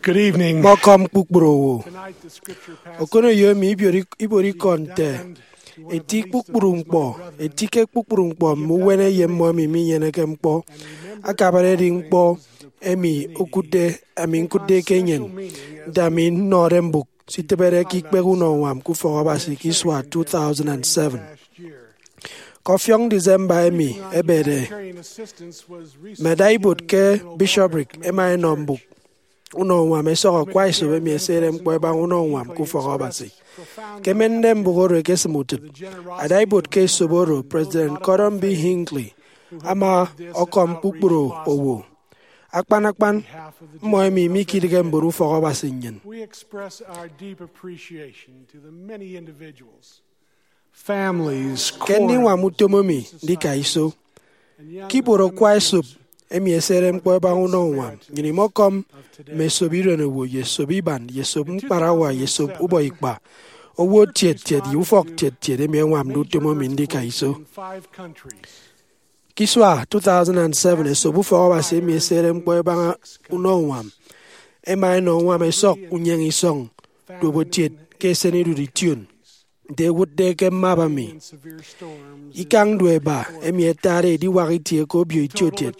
Good evening. Welcome Kukbro. Tonight the scripture Okono passage yomi ibori konte. Eti kpukpurungpo, etike kpukpurungpo muwene yemmo mi yene kempo. Akabare ringpo emi okude aminkude kenyen. Damin norembuk sitebere kikperu no wam kuforabasi kiswa 2007. Kofyong December emi ebede. Medaibut ke bishopric ema nombuk. Uno wam esoro kwaiso emi eserem kweba uno wam kuforabasi. Kemende mbugoro kesemutit. Adaibut ke soboro President Gordon B. Hinckley. Ama okom kukburo owo. Akpan moemi mikidige mburu forabasi nyen. we express our deep appreciation to the many individuals, families, Kendi wa mutomomi dika iso. Kiboro kwaiso emi eserem kweba uno wam. Nyini mokom mesobiro no wo yesobiban yesob parawa yesob uboikba. Owo tiet yufok tiet emi wam dutomomi dika iso. Kiswa 2007 esobu forabasi emi eserem kweba uno wam. Ema no wam esok unyeng isong dobo tiet keseni du tune. De would de ke mabami. Ikang dueba emi etare di wariti ko bio tiotet.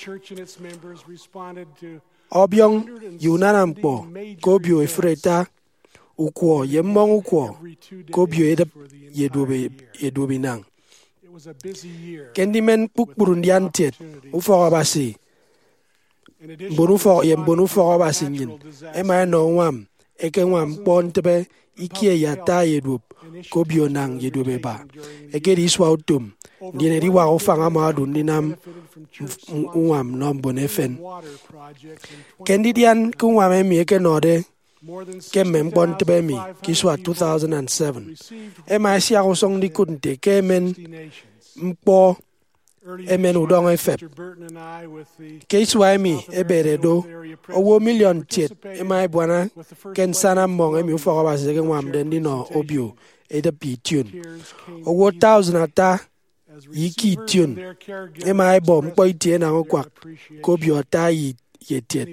Obyong yunanampo ko bio efreta ukwo yemmong ukwo ko bio edep yedobe nang. Kendimen pukburundian tiet uforabasi. Bonu forabasi nyin. Ema no wam eke wam pontebe ikie yata yedup ko bio nang yedobe ba. Eke di iswa utum. Ndiene di wa ofanga maadu ndinam uwam nombonefen. Kendidian kuwam emi eke node kemen pontebe mi kiswa 2007. Ema esi akosong di kunte kemen mpo emen udong efep. Kiswa emi eberedo owo million tiet ema ebwana kensana mong emi uforabasi eke wam dendi no obio eda pitun. Owo 1000 ata yiki tune ema ebo mpo itie na okwak kobio ata yetiet.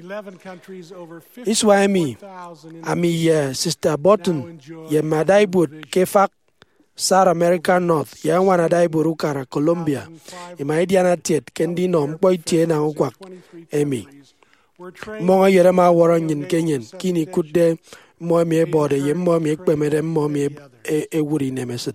Iswa emi ami Sister Button ye madaibut kefak South America North ya wana daibut ukara Colombia ima idiana tiet kendi no mpo itie na okwak emi monga yerema waron yin kenyen kini kudde mo mi bode yem mo mi ekpemere mo mi ewuri nemeset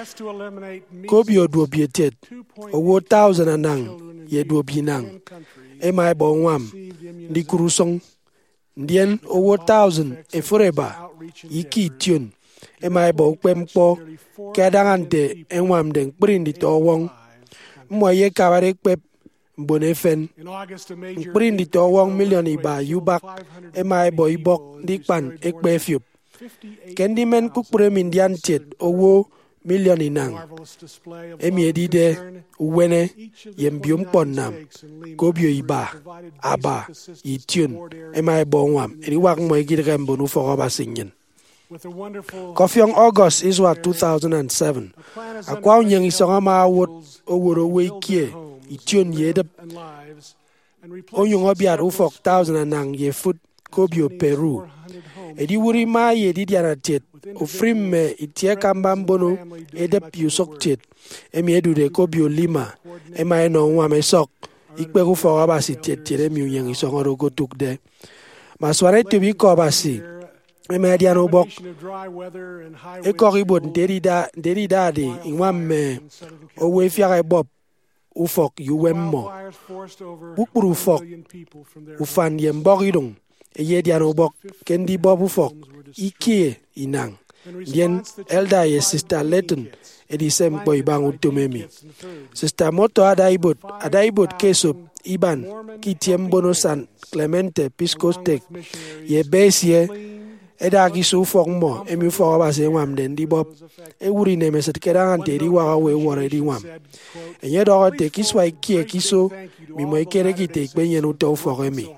kobio do bietet owo 1000 anang ye do binang ema bo wam di kurusong ndien owo 1000 efureba yiki tune ema bo kpempo kedangante enwam den prindi to wong mo ye kabare kpep bonefen prindi to wong million iba yubak ema bo ibok dikpan ekpefiup kendi men kukpure mindian tiet owo million inang emi edide uwene yembium ponnam kobio iba aba itune ema bo wam eri wak mo igirem bonu forabasi nyen. Kofyong August is what 2007. Akwa unyeng isonga maawot oworo weikie itune yedep onyong obiat ufok 1000 anang ye foot kobio Peru. Edi wuri ma ye di diana tiet ufrim me itie kambambono edep yusok tiet emi edude kobio Lima ema eno wame sok ikperu forabasi tiet emi unyeng isonga rogo tukde masware tubi kobasi ema diana ubok ekoribot nderi dade inwam me owe fiare bob ufok yuwemmo bukpuru ufok ufan yemboridong eye diana ubok kendi bob ufok ikie inang ndien elda ye Sister Letton edisem boy bang utumemi Sister Moto adaibot kesop iban kitiem bonosan Clemente Piscostek ye besie eda kisu ufok mo emi forabasi wam den di bob ewuri nemeset kedangante di wa we wore di wam enye do te kiswa ikie kiso mi mo ikere kite ikpenyen uto ufok emi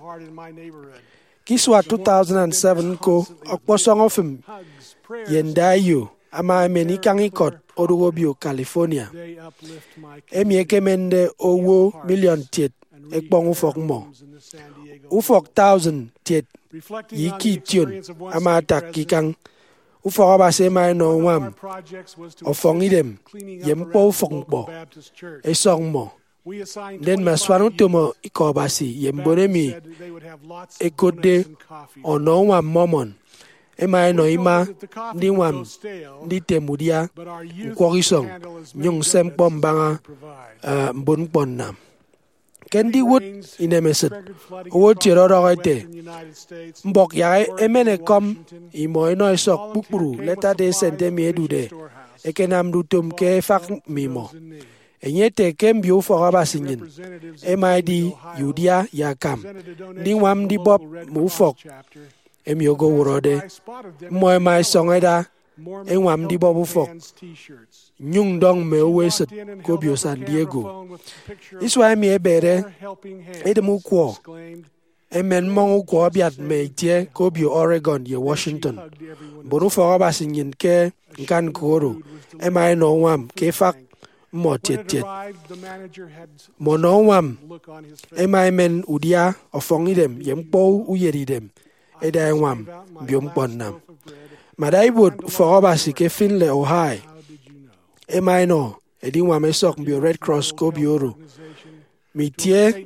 kiswa 2007 ko okposong ofim yendayo ama emeni kangikot Orogobio California emi ekemende owo million tiet ekpong ufok mo ufok 1,000 tiet yiki tion amatak kikang ufok abase mai no wam ofong idem yempo ufok mo esong mo den maswanu tumo ikobasi yembonemi ekode ono wam momon emai no ima ndi wam ndi temudia ukwogisong nyung sempom banga mbon ponnam kendi wut inemeset wo tiroroite mbok ya emene kom imo ino sok pukpuru leta de sente miedude ekenam dutum ke fak mimo enyete kembi ufo abasingin emid yudia yakam ndi wam di bob mufok emiogo urode moy mai songeda enwam di bob ufok nyung dong me weset kobio San Diego iswa mi ebere edemu kwo emen mong kwo biat me tie kobio Oregon ye Washington bonu fo abasingin ke nkan koro emai no wam ke fak mo tiet mono wam emai men udia ofongidem yempo uyeridem eda wam biom ponnam madaibut fo abasi ke finle ohai emai no edi wam esok bio Red Cross ko bioro mitie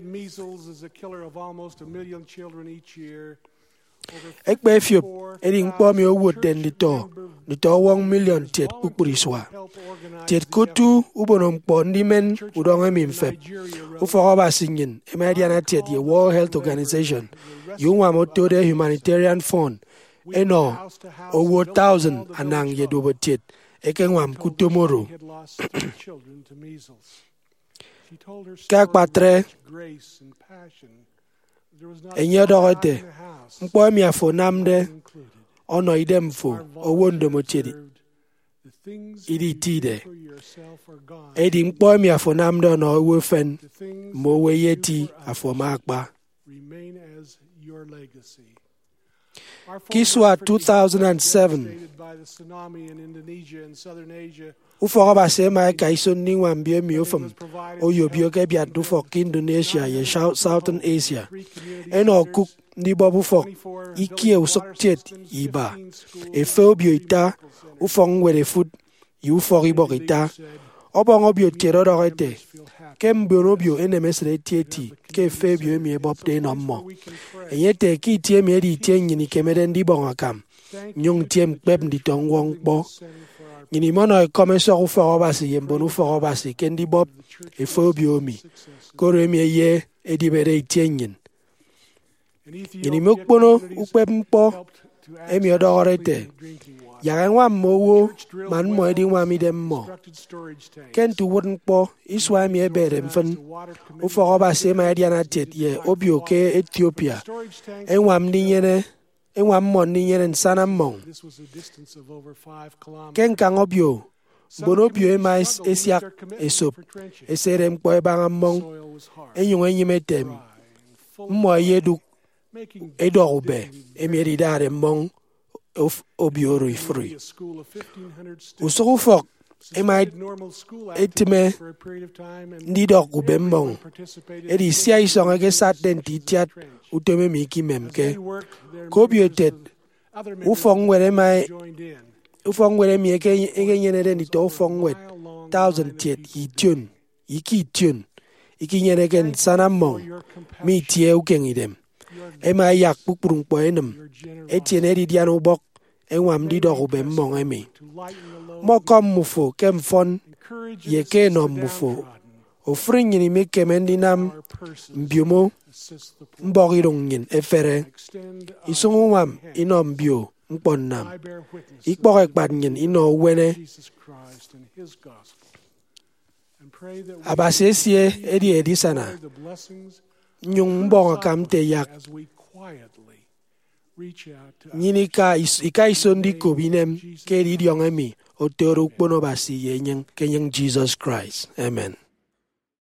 ekpe fiop edi ngpo mi owot den dito 1 million tiet pupuriswa tiet kutu ubonom po ndimen udong emimfep ufoko basingin emadiana tiet ye World Health Organization yungwa motode humanitarian fund eno owo 1,000 anang ye dobo tiet ekengwam kutomoro kak patre enye dogote mpo mi afo namde ono idem fo owo ndomo tiedi idi tide edi mpo mi afo namde ono owo fen mo we yeti afo makpa Kiswa 2007 ufoko base mai kaison ningwam bie miofam oyo bio ke biat du fok Indonesia ye Southern Asia eno kuk ni bobu fok ikie usok tiet iba efobio ita ufong were food yu fok ibok ita obong obio terorete kembionobio enemesre tieti ke febio mi bob de nommo eyete ki tie mi di tie nyini kemeden di bonga kam nyung tiem pep di tong wong bo nyini mono komeso ufo obasi yembonu fo obasi kendi bob efobio mi kore mi ye edibere tie nyin nyini mokpono ukpep mpo emi odorete yarenwa mowo man mo edi wa mi dem mo kentu won po iswa mi ebere mfen ufo obasi ma diana tet ye obio ke Ethiopia enwam ni nyene enwam mo ni nyene nsana mong ken kan obio bonobio emais esiak esop eserem po ebanga mong enyung enyimetem mo yedu edorube emiri dare mong of obioro free usoko fok emai etime ndidok ubembong edi sia isonga ke saten titiat utome miki memke kobiotet ufong were mai ufong were mi ke egenyene den to ufong wet 1,000 tiet itun iki tun ikinyene ken sanamong mi tie ukengidem ema yak pukpurung po enem etiene di diano bok enwam di dok ube mong emi mo kom mufo kem fon ye ke no mufo ofring ni me kemendi nam mbiomo mbogirong nyin efere isungwam inom bio mponnam ikpok ekpat nyin ino wene abasesie edi sana nyung mbonga kamte yak nyini ka isondi kobinem ke di diongemi otoro kpono basi yenyeng kenyeng Jesus Christ. Amen.